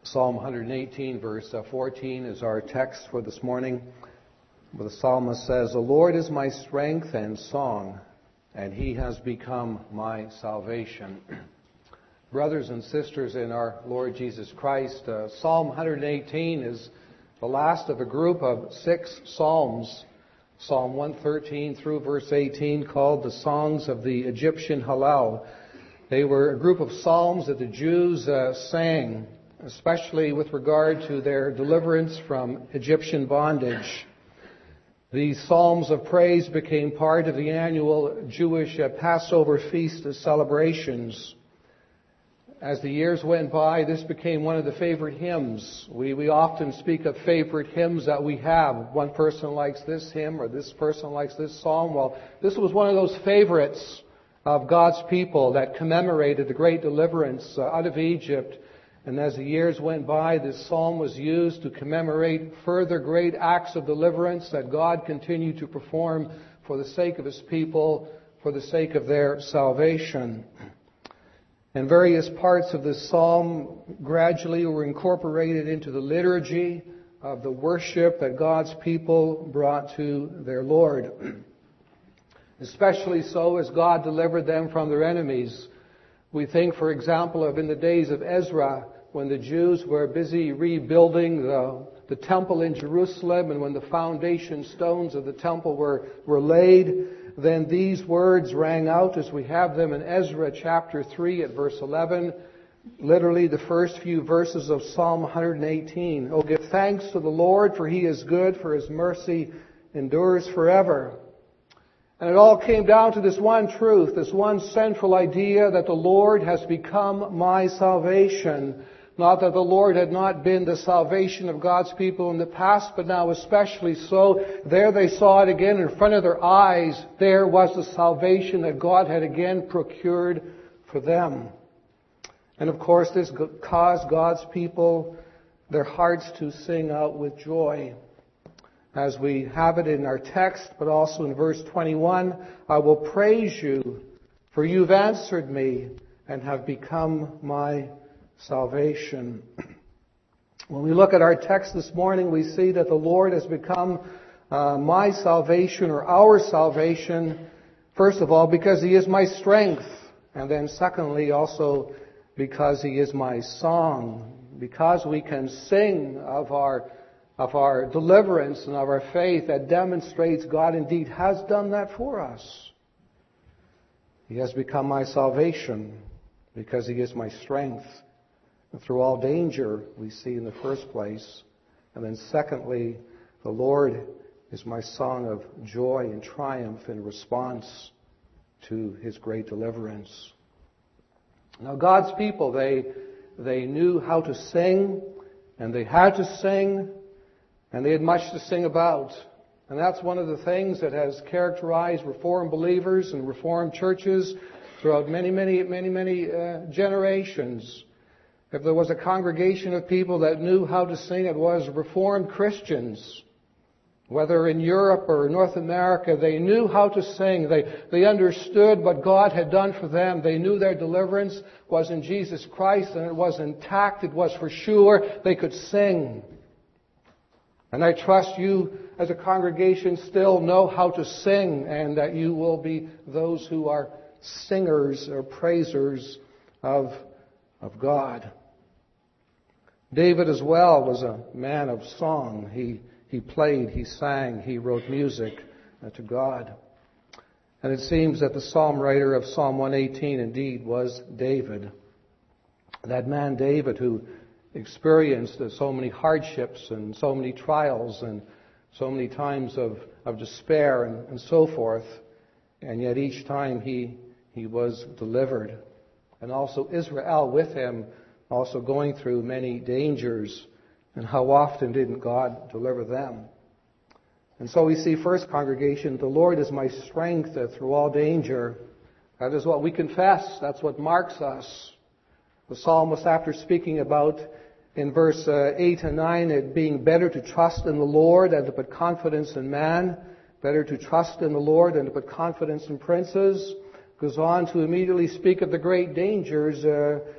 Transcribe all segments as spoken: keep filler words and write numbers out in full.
Psalm one eighteen, verse fourteen is our text for this morning. The psalmist says, "The Lord is my strength and song, and He has become my salvation." Brothers and sisters in our Lord Jesus Christ, uh, Psalm one eighteen is the last of a group of six psalms. Psalm one thirteen through verse eighteen, called the Songs of the Egyptian Hallel. They were a group of psalms that the Jews uh, sang, especially with regard to their deliverance from Egyptian bondage. These psalms of praise became part of the annual Jewish uh, Passover feast celebrations. As the years went by, this became one of the favorite hymns. We, we often speak of favorite hymns that we have. One person likes this hymn, or this person likes this psalm. Well, this was one of those favorites of God's people that commemorated the great deliverance uh, out of Egypt. And as the years went by, this psalm was used to commemorate further great acts of deliverance that God continued to perform for the sake of His people, for the sake of their salvation. And various parts of this psalm gradually were incorporated into the liturgy of the worship that God's people brought to their Lord. Especially so as God delivered them from their enemies. We think, for example, of in the days of Ezra, when the Jews were busy rebuilding the, the temple in Jerusalem, and when the foundation stones of the temple were, were laid, then these words rang out as we have them in Ezra chapter three at verse eleven, literally the first few verses of Psalm one eighteen. "Oh, give thanks to the Lord, for He is good, for His mercy endures forever." And it all came down to this one truth, this one central idea, that the Lord has become my salvation. Not that the Lord had not been the salvation of God's people in the past, but now especially so. There they saw it again in front of their eyes. There was the salvation that God had again procured for them. And of course, this caused God's people, their hearts to sing out with joy. As we have it in our text, but also in verse twenty-one, "I will praise you, for you've answered me and have become my salvation." When we look at our text this morning, we see that the Lord has become uh, my salvation, or our salvation, first of all, because He is my strength, and then secondly, also because He is my song, because we can sing of our of our deliverance and of our faith that demonstrates God indeed has done that for us. He has become my salvation because He is my strength. And through all danger, we see in the first place. And then secondly, the Lord is my song of joy and triumph in response to His great deliverance. Now, God's people, they, they knew how to sing, and they had to sing, and they had much to sing about. And that's one of the things that has characterized Reformed believers and Reformed churches throughout many, many, many, many uh, generations. If there was a congregation of people that knew how to sing, it was Reformed Christians. Whether in Europe or North America, they knew how to sing. They, they understood what God had done for them. They knew their deliverance was in Jesus Christ, and it was intact. It was for sure. They could sing. And I trust you as a congregation still know how to sing, and that you will be those who are singers or praisers of, of God. David as well was a man of song. He, he played, he sang, he wrote music to God. And it seems that the psalm writer of Psalm one eighteen indeed was David. That man David who experienced so many hardships and so many trials and so many times of, of despair and, and so forth. And yet each time he, he was delivered. And also Israel with him, also going through many dangers. And how often didn't God deliver them? And so we see, first congregation, the Lord is my strength through all danger. That is what we confess. That's what marks us. The psalmist, after speaking about in verse uh, eight and nine, it being better to trust in the Lord than to put confidence in man, better to trust in the Lord than to put confidence in princes, goes on to immediately speak of the great dangers uh,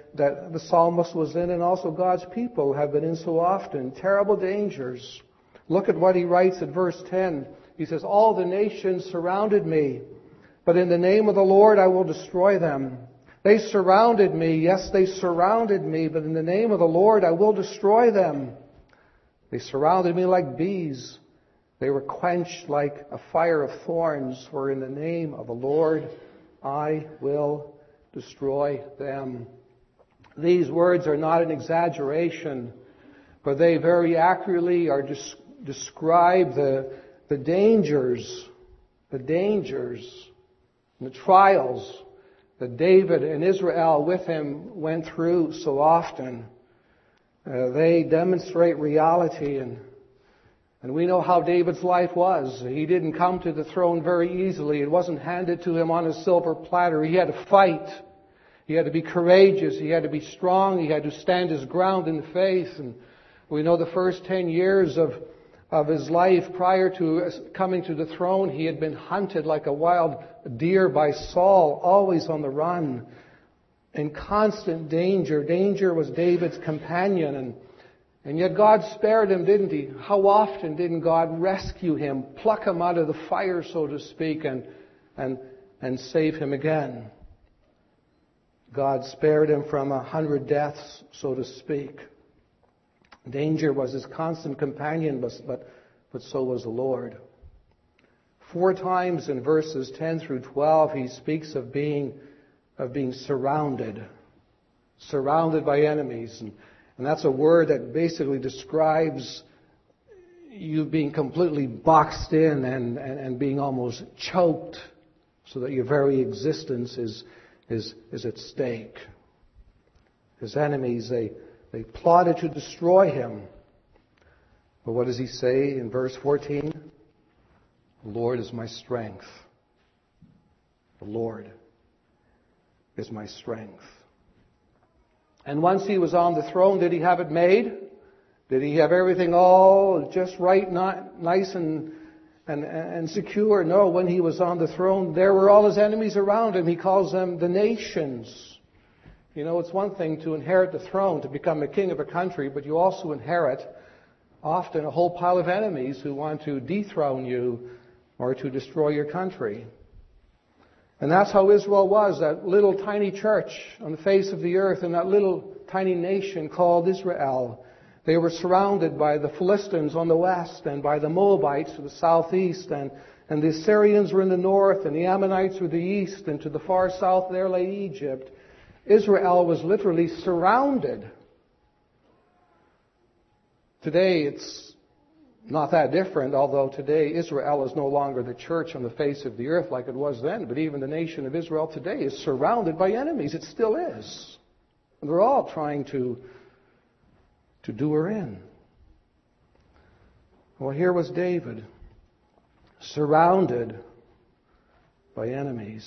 that the psalmist was in, and also God's people have been in so often. Terrible dangers. Look at what he writes at verse ten. He says, all the nations surrounded me, but in the name of the Lord I will destroy them. They surrounded me. Yes, they surrounded me, but in the name of the Lord I will destroy them. They surrounded me like bees. They were quenched like a fire of thorns, for in the name of the Lord I will destroy them. These words are not an exaggeration, but they very accurately are des- describe the, the dangers, the dangers, and the trials that David and Israel with him went through so often. Uh, they demonstrate reality, and and we know how David's life was. He didn't come to the throne very easily. It wasn't handed to him on a silver platter. He had to fight. He had to be courageous. He had to be strong. He had to stand his ground in the faith. And we know the first ten years of, of his life prior to coming to the throne, he had been hunted like a wild deer by Saul, always on the run, in constant danger. Danger was David's companion, and And yet God spared him, didn't He? How often didn't God rescue him, pluck him out of the fire, so to speak, and, and, and save him again? God spared him from a hundred deaths, so to speak. Danger was his constant companion, but, but, but so was the Lord. Four times in verses ten through twelve, he speaks of being, of being surrounded, surrounded by enemies. And, And that's a word that basically describes you being completely boxed in and, and, and being almost choked so that your very existence is, is, is at stake. His enemies, they, they plotted to destroy him. But what does he say in verse fourteen? The Lord is my strength. The Lord is my strength. And once he was on the throne, did he have it made? Did he have everything all just right, not nice and, and, and secure? No, when he was on the throne, there were all his enemies around him. He calls them the nations. You know, it's one thing to inherit the throne, to become a king of a country, but you also inherit often a whole pile of enemies who want to dethrone you or to destroy your country. And that's how Israel was, that little tiny church on the face of the earth, and that little tiny nation called Israel. They were surrounded by the Philistines on the west, and by the Moabites to the southeast, and, and the Assyrians were in the north, and the Ammonites were the east, and to the far south there lay Egypt. Israel was literally surrounded. Today it's not that different, although today Israel is no longer the church on the face of the earth like it was then. But even the nation of Israel today is surrounded by enemies. It still is. And they're all trying to, to do her in. Well, here was David, surrounded by enemies.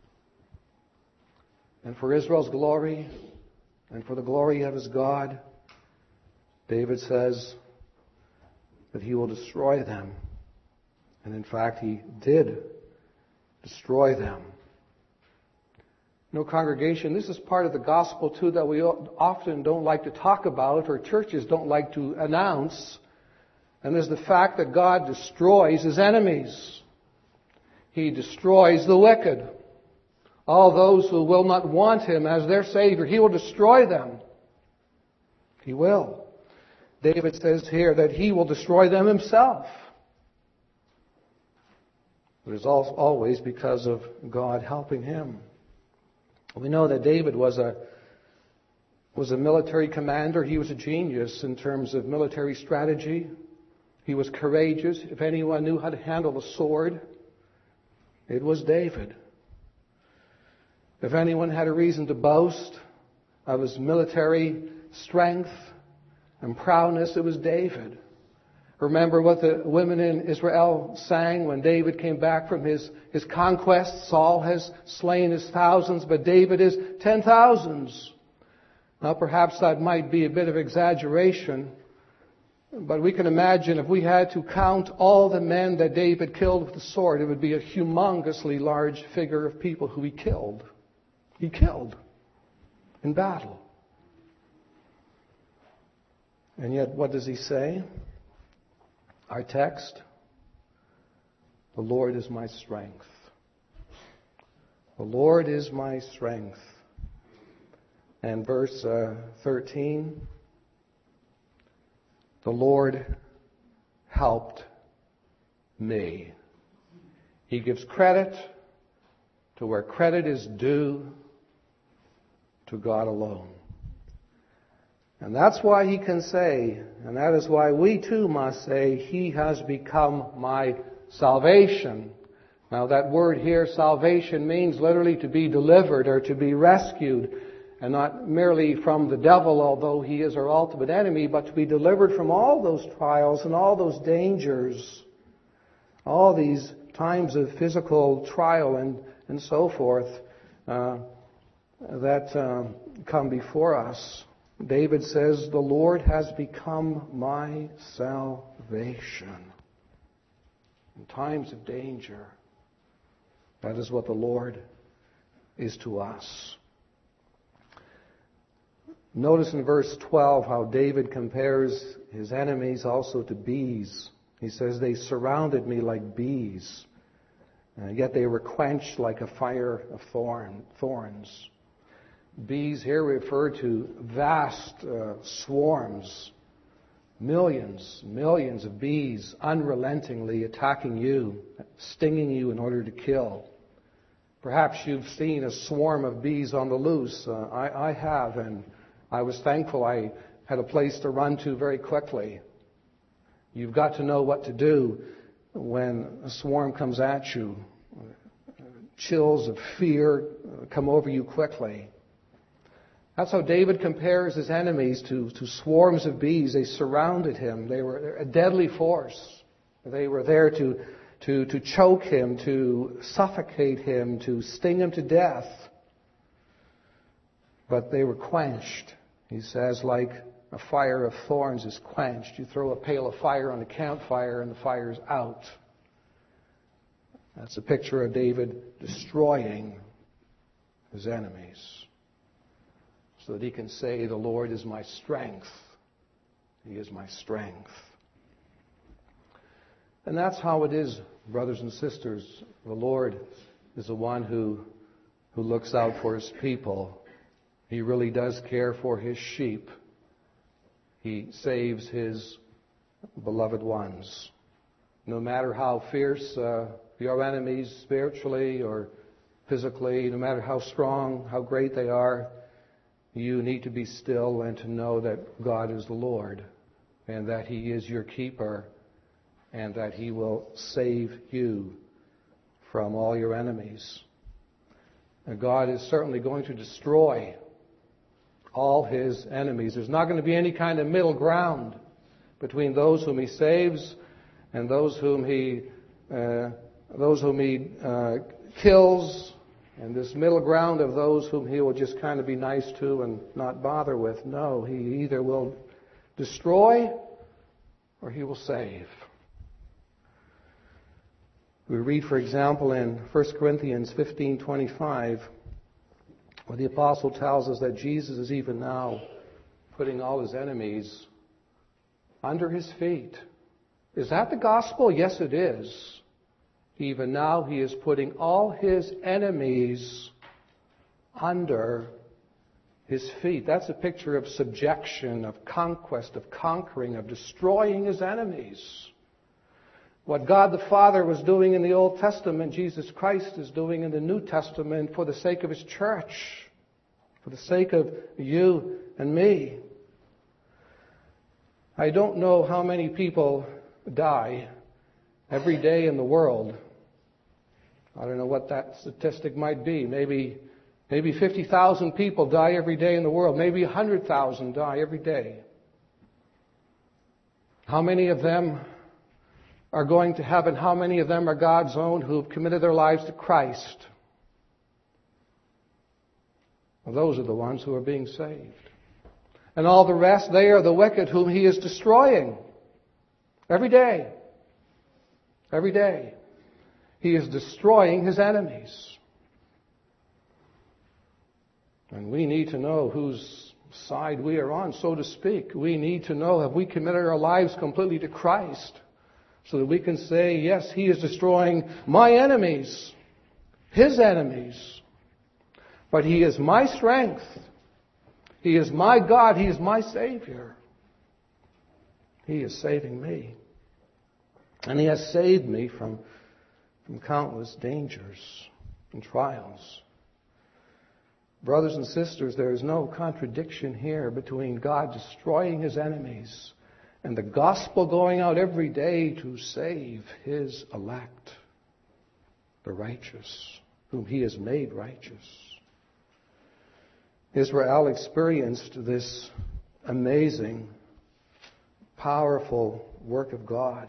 And for Israel's glory, and for the glory of his God, David says that he will destroy them. And in fact, he did destroy them. No, congregation, this is part of the gospel too that we often don't like to talk about, or churches don't like to announce. And there's the fact that God destroys his enemies. He destroys the wicked. All those who will not want him as their Savior, he will destroy them. He will. David says here that he will destroy them himself. But it's always because of God helping him. We know that David was a was a military commander. He was a genius in terms of military strategy. He was courageous. If anyone knew how to handle a sword, it was David. If anyone had a reason to boast of his military strength and proudness, it was David. Remember what the women in Israel sang when David came back from his, his conquest? Saul has slain his thousands, but David is ten thousands. Now perhaps that might be a bit of exaggeration, but we can imagine if we had to count all the men that David killed with the sword, it would be a humongously large figure of people who he killed. He killed in battle. And yet, what does he say? Our text, the Lord is my strength. The Lord is my strength. And verse uh, thirteen, the Lord helped me. He gives credit to where credit is due, to God alone. And that's why he can say, and that is why we too must say, He has become my salvation. Now that word here, salvation, means literally to be delivered or to be rescued, and not merely from the devil, although he is our ultimate enemy, but to be delivered from all those trials and all those dangers, all these times of physical trial and, and so forth uh, that uh, come before us. David says, the Lord has become my salvation. In times of danger, that is what the Lord is to us. Notice in verse twelve how David compares his enemies also to bees. He says, they surrounded me like bees, and yet they were quenched like a fire of thorn, thorns. Bees here refer to vast uh, swarms, millions, millions of bees unrelentingly attacking you, stinging you in order to kill. Perhaps you've seen a swarm of bees on the loose. Uh, I, I have, and I was thankful I had a place to run to very quickly. You've got to know what to do when a swarm comes at you. Chills of fear come over you quickly. That's how David compares his enemies to, to swarms of bees. They surrounded him. They were a deadly force. They were there to, to, to choke him, to suffocate him, to sting him to death. But they were quenched. He says, like a fire of thorns is quenched. You throw a pail of fire on a campfire and the fire's out. That's a picture of David destroying his enemies, so that he can say, the Lord is my strength. He is my strength. And that's how it is, brothers and sisters. The Lord is the one who, who looks out for His people. He really does care for His sheep. He saves His beloved ones. No matter how fierce uh, your enemies, spiritually or physically, no matter how strong, how great they are, you need to be still and to know that God is the Lord, and that He is your keeper, and that He will save you from all your enemies. And God is certainly going to destroy all His enemies. There's not going to be any kind of middle ground between those whom He saves and those whom He uh, those whom He uh, kills. And this middle ground of those whom He will just kind of be nice to and not bother with. No, He either will destroy or He will save. We read, for example, in First Corinthians fifteen twenty-five, where the apostle tells us that Jesus is even now putting all His enemies under His feet. Is that the gospel? Yes, it is. Even now He is putting all His enemies under His feet. That's a picture of subjection, of conquest, of conquering, of destroying His enemies. What God the Father was doing in the Old Testament, Jesus Christ is doing in the New Testament for the sake of His church, for the sake of you and me. I don't know how many people die every day in the world. I don't know what that statistic might be. Maybe, maybe fifty thousand people die every day in the world. Maybe one hundred thousand die every day. How many of them are going to heaven? How many of them are God's own who have committed their lives to Christ? Well, those are the ones who are being saved. And all the rest, they are the wicked whom He is destroying. Every day. Every day. He is destroying His enemies. And we need to know who's side we are on, so to speak. We need to know, have we committed our lives completely to Christ so that we can say, yes, He is destroying my enemies, His enemies, but He is my strength. He is my God. He is my Savior. He is saving me. And He has saved me from, from countless dangers and trials. Brothers and sisters, there is no contradiction here between God destroying His enemies and the gospel going out every day to save His elect, the righteous, whom He has made righteous. Israel experienced this amazing, powerful work of God.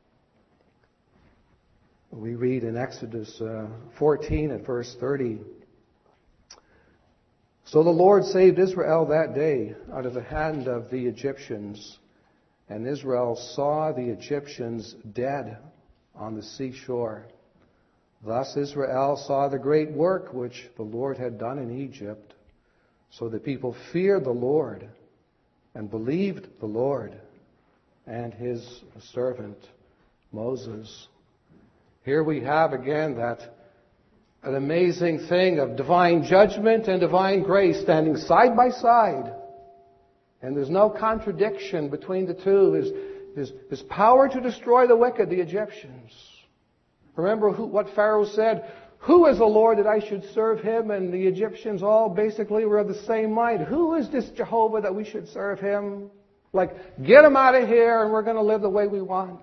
We read in Exodus uh, fourteen at verse thirty, "So the Lord saved Israel that day out of the hand of the Egyptians, and Israel saw the Egyptians dead on the seashore. Thus Israel saw the great work which the Lord had done in Egypt. So the people feared the Lord and believed the Lord and His servant Moses." Here we have again that an amazing thing of divine judgment and divine grace standing side by side. And there's no contradiction between the two. His, his, his power to destroy the wicked, the Egyptians. Remember who, what Pharaoh said? "Who is the Lord that I should serve Him?" And the Egyptians all basically were of the same mind. Who is this Jehovah that we should serve Him? Like, get Him out of here and we're going to live the way we want.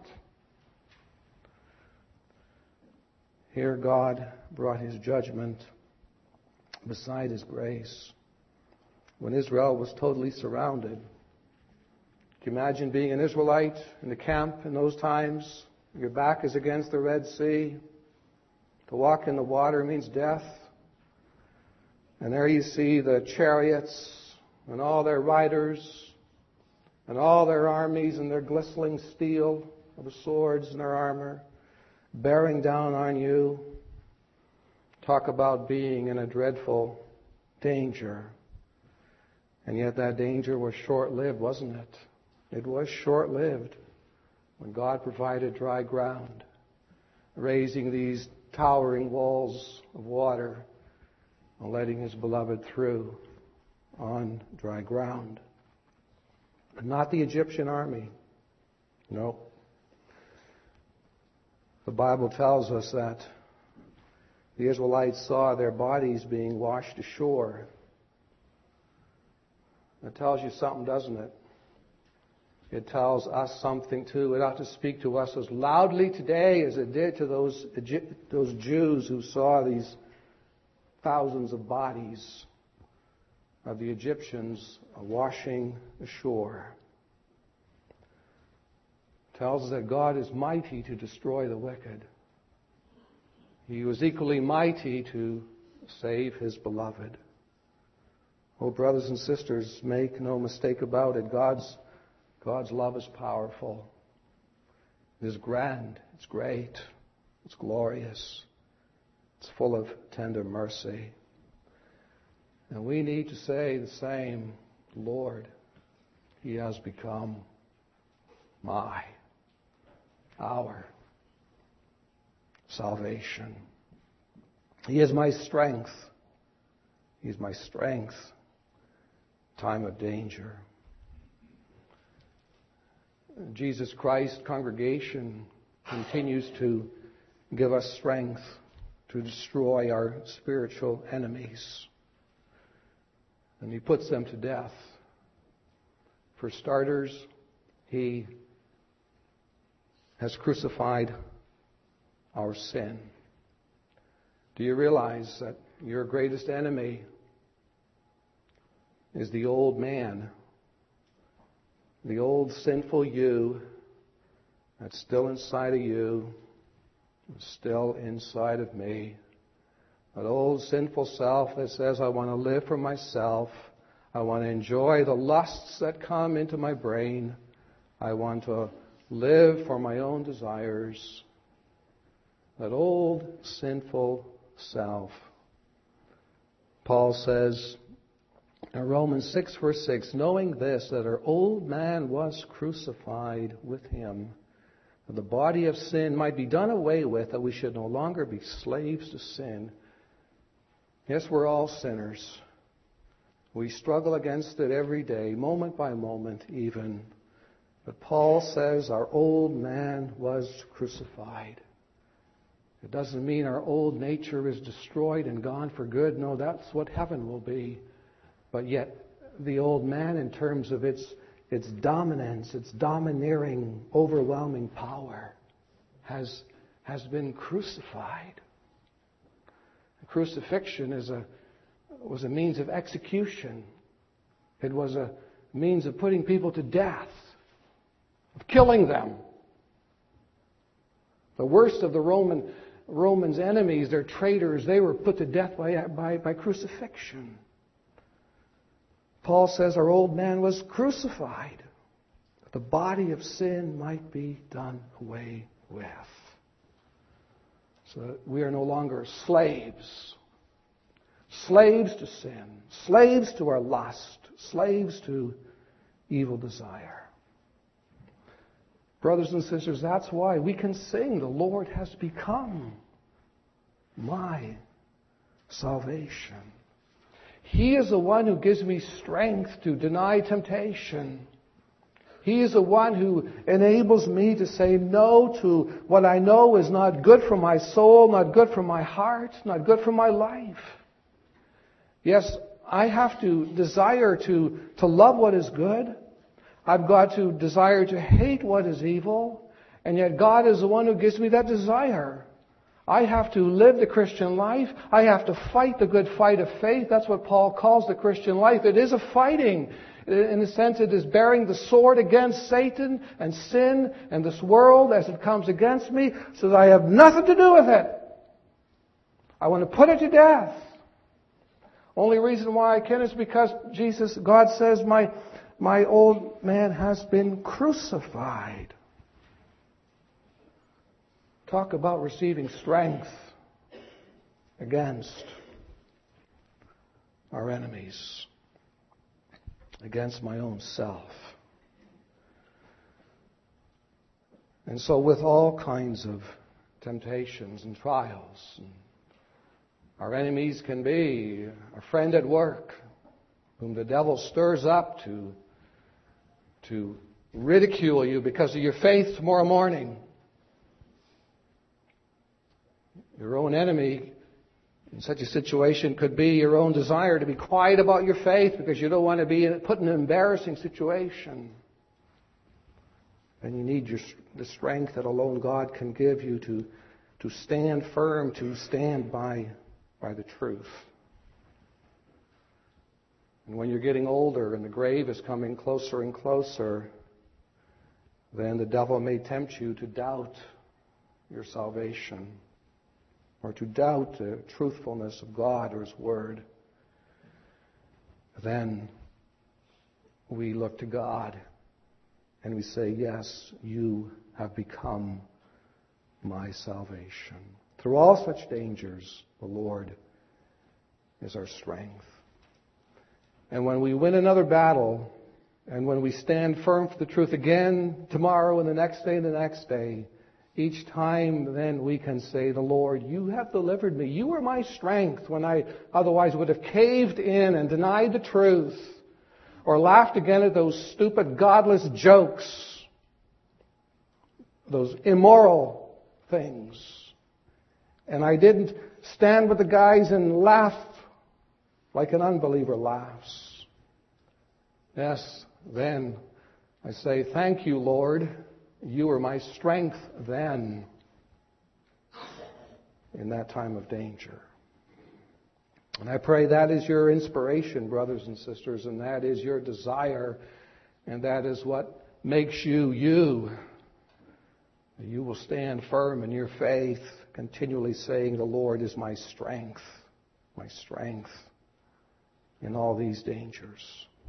Here God brought His judgment beside His grace. When Israel was totally surrounded. Can you imagine being an Israelite in the camp in those times? Your back is against the Red Sea. To walk in the water means death. And there you see the chariots and all their riders and all their armies and their glistening steel of the swords and their armor bearing down on you. Talk about being in a dreadful danger. And yet that danger was short-lived, wasn't it? It was short-lived when God provided dry ground, raising these towering walls of water and letting His beloved through on dry ground. But not the Egyptian army. No. The Bible tells us that the Israelites saw their bodies being washed ashore. That tells you something, doesn't it? It tells us something too. It ought to speak to us as loudly today as it did to those Egypt, those Jews who saw these thousands of bodies of the Egyptians washing ashore. It tells us that God is mighty to destroy the wicked. He was equally mighty to save His beloved. Oh, brothers and sisters, make no mistake about it. God's, God's love is powerful. It is grand. It's great. It's glorious. It's full of tender mercy. And we need to say the same. Lord, He has become my, our salvation. He is my strength. He is my strength. Time of danger. Jesus Christ congregation continues to give us strength to destroy our spiritual enemies. And He puts them to death. For starters, He has crucified our sin. Do you realize that your greatest enemy is the old man, the old sinful you that's still inside of you, still inside of me. That old sinful self that says, I want to live for myself. I want to enjoy the lusts that come into my brain. I want to live for my own desires. That old sinful self. Paul says, And Romans six, verse six, knowing this, that our old man was crucified with him, that the body of sin might be done away with, that we should no longer be slaves to sin. Yes, we're all sinners. We struggle against it every day, moment by moment even. But Paul says our old man was crucified. It doesn't mean our old nature is destroyed and gone for good. No, that's what heaven will be. But yet, the old man, in terms of its, its dominance, its domineering, overwhelming power, has, has been crucified. Crucifixion is a, was a means of execution. It was a means of putting people to death, of killing them. The worst of the Roman Romans' enemies, their traitors, they were put to death by, by, by crucifixion. Paul says our old man was crucified, that the body of sin might be done away with. So that we are no longer slaves. Slaves to sin. Slaves to our lust. Slaves to evil desire. Brothers and sisters, that's why we can sing, the Lord has become my salvation. He is the one who gives me strength to deny temptation. He is the one who enables me to say no to what I know is not good for my soul, not good for my heart, not good for my life. Yes, I have to desire to, to love what is good. I've got to desire to hate what is evil. And yet God is the one who gives me that desire. I have to live the Christian life. I have to fight the good fight of faith. That's what Paul calls the Christian life. It is a fighting. In a sense, it is bearing the sword against Satan and sin and this world as it comes against me, so that I have nothing to do with it. I want to put it to death. Only reason why I can is because Jesus, God says, my, my old man has been crucified. Talk about receiving strength against our enemies, against my own self. And so with all kinds of temptations and trials, and our enemies can be a friend at work whom the devil stirs up to, to ridicule you because of your faith tomorrow morning. Your own enemy in such a situation could be your own desire to be quiet about your faith because you don't want to be put in an embarrassing situation. And you need your, the strength that alone God can give you to, to stand firm, to stand by, by the truth. And when you're getting older and the grave is coming closer and closer, then the devil may tempt you to doubt your salvation, or to doubt the truthfulness of God or His Word. Then we look to God and we say, yes, you have become my salvation. Through all such dangers, the Lord is our strength. And when we win another battle, and when we stand firm for the truth again tomorrow and the next day and the next day, each time then we can say, the Lord, you have delivered me. You are my strength when I otherwise would have caved in and denied the truth, or laughed again at those stupid, godless jokes, those immoral things. And I didn't stand with the guys and laugh like an unbeliever laughs. Yes, then I say, thank you, Lord. You are my strength then in that time of danger. And I pray that is your inspiration, brothers and sisters, and that is your desire, and that is what makes you you. You will stand firm in your faith, continually saying, the Lord is my strength, my strength in all these dangers.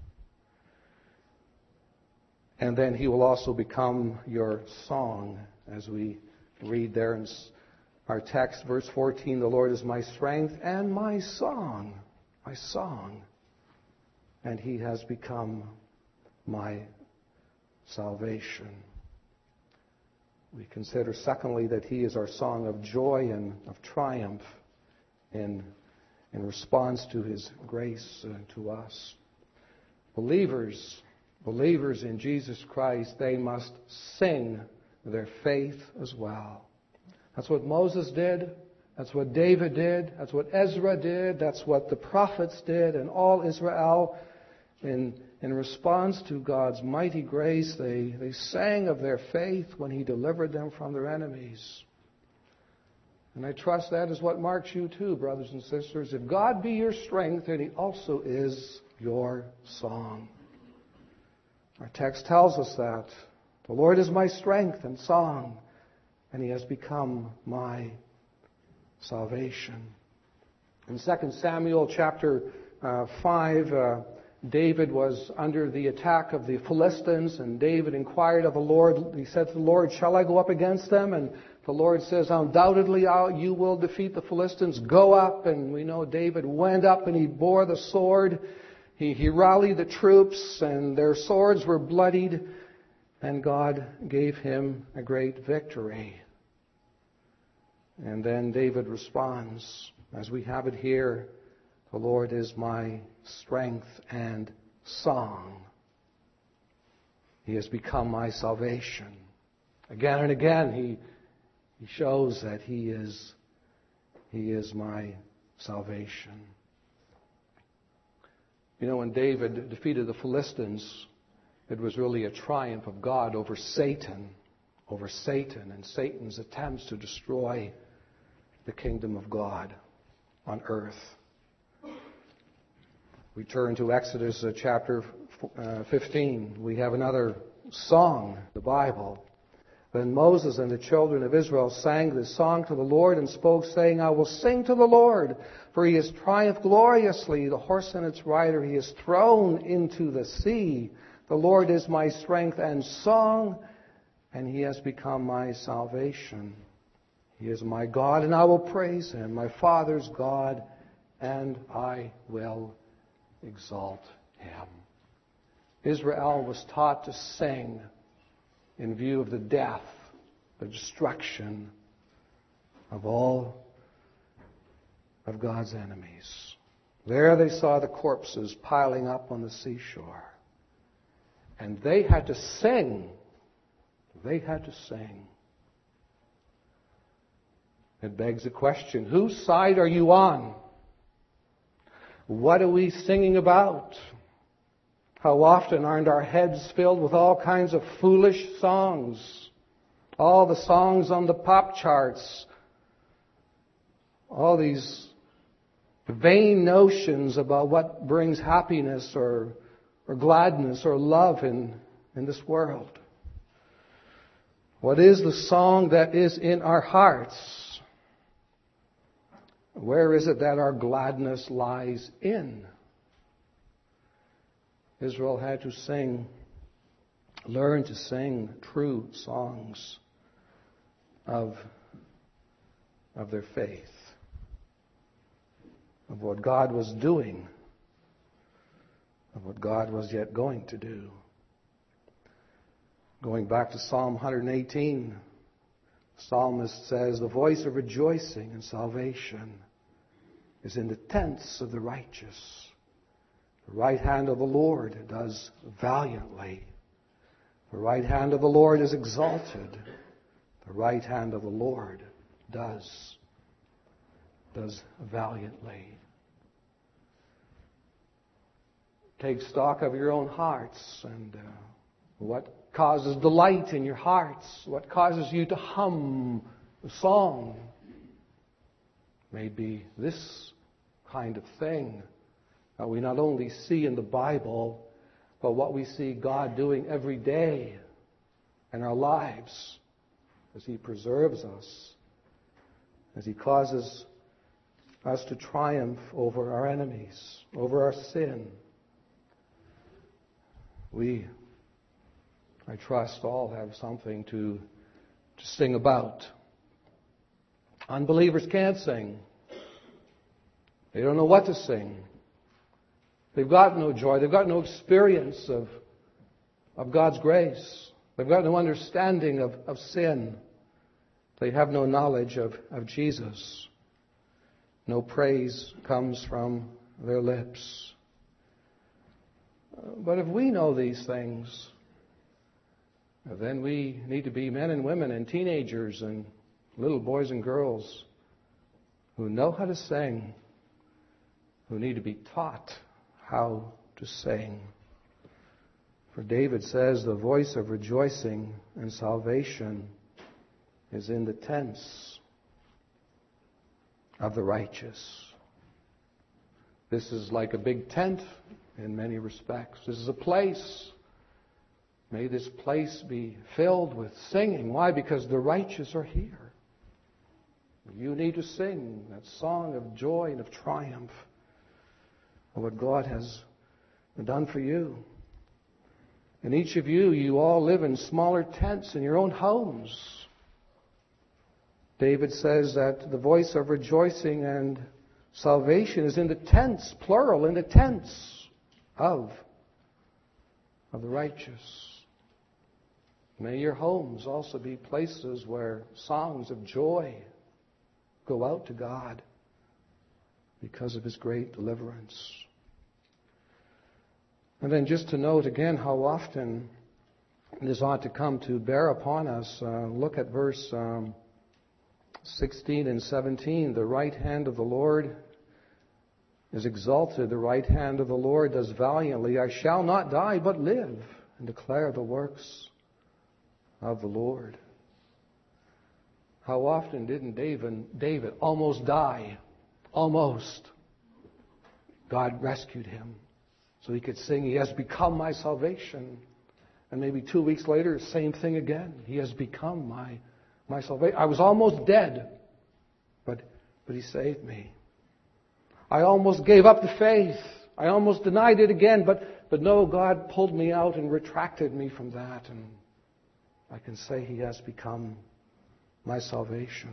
And then He will also become your song, as we read there in our text, verse fourteen, the Lord is my strength and my song, my song. and he has become my salvation. We consider, secondly, that he is our song of joy and of triumph in, in response to his grace uh, to us. Believers, believers in Jesus Christ, they must sing their faith as well. That's what Moses did. That's what David did. That's what Ezra did. That's what the prophets did. And all Israel, in, in response to God's mighty grace, they, they sang of their faith when he delivered them from their enemies. And I trust that is what marks you too, brothers and sisters. If God be your strength, then he also is your song. Our text tells us that. The Lord is my strength and song, and he has become my salvation. In Second Samuel chapter uh, five, uh, David was under the attack of the Philistines, and David inquired of the Lord. He said to the Lord, shall I go up against them? And the Lord says, undoubtedly you will defeat the Philistines. Go up. And we know David went up and he bore the sword. He, he rallied the troops, and their swords were bloodied, and God gave him a great victory. And then David responds, as we have it here, the Lord is my strength and song. He has become my salvation. Again and again, he, he shows that he is, he is my salvation. You know, when David defeated the Philistines, it was really a triumph of God over Satan, over Satan and Satan's attempts to destroy the kingdom of God on earth. We turn to Exodus uh, chapter uh, fifteen. We have another song, the Bible. Then Moses and the children of Israel sang this song to the Lord and spoke, saying, I will sing to the Lord, for he has triumphed gloriously. The horse and its rider he has thrown into the sea. The Lord is my strength and song, and he has become my salvation. He is my God, and I will praise him, my Father's God, and I will exalt him. Israel was taught to sing in view of the death, the destruction of all of God's enemies. There they saw the corpses piling up on the seashore. And they had to sing. They had to sing. It begs the question, whose side are you on? What are we singing about? How often aren't our heads filled with all kinds of foolish songs? All the songs on the pop charts. All these vain notions about what brings happiness or, or gladness or love in, in this world. What is the song that is in our hearts? Where is it that our gladness lies in? Israel had to sing, learn to sing true songs of, of their faith, of what God was doing, of what God was yet going to do. Going back to Psalm one eighteen, the psalmist says, the voice of rejoicing and salvation is in the tents of the righteous. The right hand of the Lord does valiantly. The right hand of the Lord is exalted. The right hand of the Lord does, does valiantly. Take stock of your own hearts and uh, what causes delight in your hearts, what causes you to hum a song. Maybe this kind of thing that we not only see in the Bible, but what we see God doing every day in our lives as he preserves us, as he causes us to triumph over our enemies, over our sin. We, I trust, all have something to, to sing about. Unbelievers can't sing. They don't know what to sing. They've got no joy. They've got no experience of, of God's grace. They've got no understanding of, of sin. They have no knowledge of, of Jesus. No praise comes from their lips. But if we know these things, then we need to be men and women and teenagers and little boys and girls who know how to sing, who need to be taught how to sing. For David says, the voice of rejoicing and salvation is in the tents of the righteous. This is like a big tent in many respects. This is a place. May this place be filled with singing. Why? Because the righteous are here. You need to sing that song of joy and of triumph of what God has done for you. And each of you, you all live in smaller tents in your own homes. David says that the voice of rejoicing and salvation is in the tents, plural, in the tents of, of the righteous. May your homes also be places where songs of joy go out to God because of His great deliverance. And then just to note again how often this ought to come to bear upon us, uh, look at verse um, sixteen and seventeen. The right hand of the Lord is exalted. The right hand of the Lord does valiantly. I shall not die but live and declare the works of the Lord. How often didn't David, David almost die? Almost. God rescued him so he could sing, He has become my salvation. And maybe two weeks later, same thing again. He has become my, my salvation. I was almost dead, but, but He saved me. I almost gave up the faith. I almost denied it again, but, but no, God pulled me out and retracted me from that. And I can say He has become my salvation.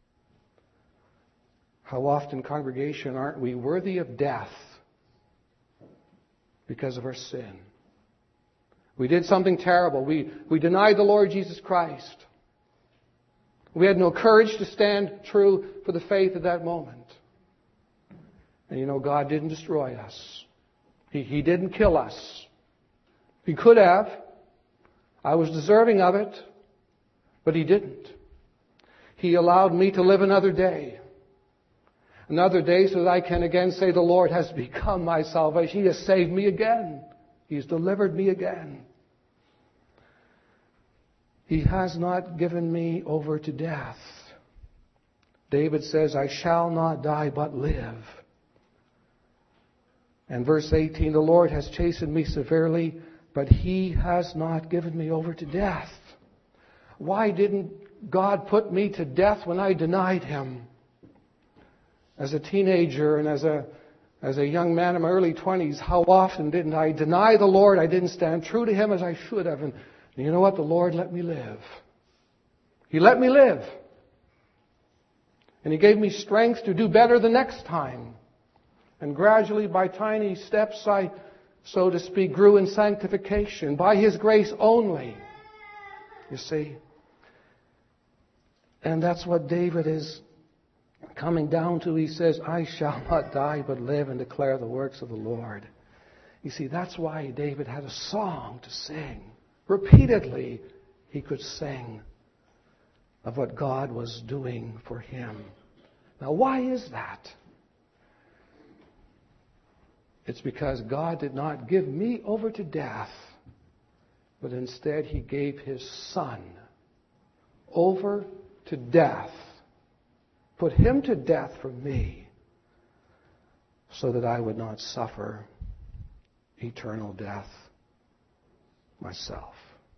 How often, congregation, aren't we worthy of death because of our sin? We did something terrible. We, we denied the Lord Jesus Christ. We had no courage to stand true for the faith at that moment. And you know, God didn't destroy us. He, he didn't kill us. He could have. I was deserving of it, but He didn't. He allowed me to live another day. Another day so that I can again say the Lord has become my salvation. He has saved me again. He's delivered me again. He has not given me over to death. David says, I shall not die but live. And verse eighteen, the Lord has chastened me severely, but He has not given me over to death. Why didn't God put me to death when I denied Him? As a teenager and as a as a young man in my early twenties, how often didn't I deny the Lord? I didn't stand true to Him as I should have. And you know what? The Lord let me live. He let me live. And He gave me strength to do better the next time. And gradually, by tiny steps, I, so to speak, grew in sanctification by His grace only. You see? And that's what David is coming down to. He says, I shall not die but live and declare the works of the Lord. You see, that's why David had a song to sing. Repeatedly, he could sing of what God was doing for him. Now, why is that? It's because God did not give me over to death, but instead He gave His Son over to death, put Him to death for me, so that I would not suffer eternal death myself.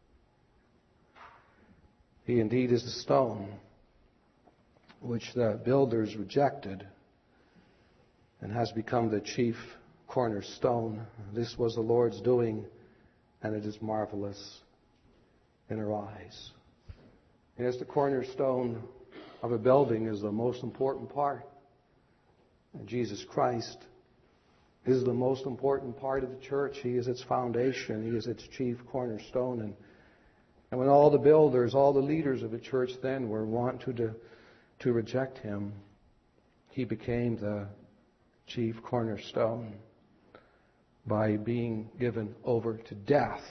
He indeed is the stone which the builders rejected and has become the chief cornerstone. This was the Lord's doing, and it is marvelous in our eyes. Yes, the cornerstone of a building is the most important part. And Jesus Christ is the most important part of the church. He is its foundation. He is its chief cornerstone. And, and when all the builders, all the leaders of the church then were wont to, to, to reject him, he became the chief cornerstone by being given over to death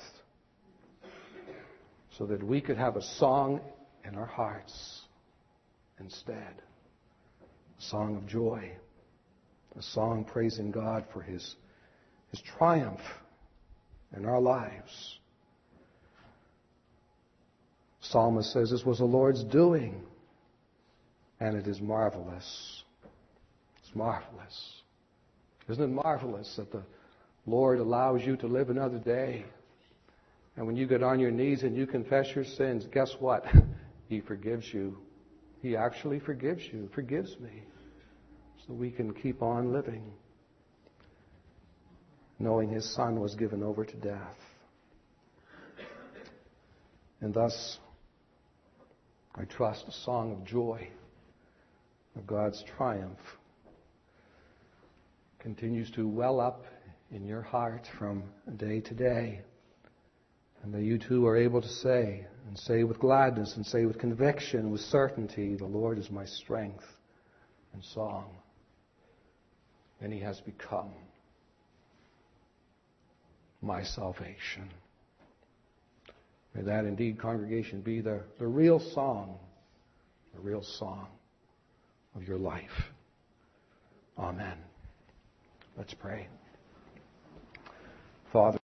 so that we could have a song in our hearts instead. A song of joy. A song praising God for His, His triumph in our lives. Psalmist says this was the Lord's doing, and it is marvelous. It's marvelous. Isn't it marvelous that the Lord allows you to live another day? And when you get on your knees and you confess your sins, guess what? He forgives you. He actually forgives you, forgives me. So we can keep on living, knowing His Son was given over to death. And thus, I trust a song of joy, of God's triumph, continues to well up in your heart from day to day. And that you too are able to say, and say with gladness, and say with conviction, with certainty, the Lord is my strength and song. And He has become my salvation. May that indeed, congregation, be the, the real song, the real song of your life. Amen. Let's pray. Father,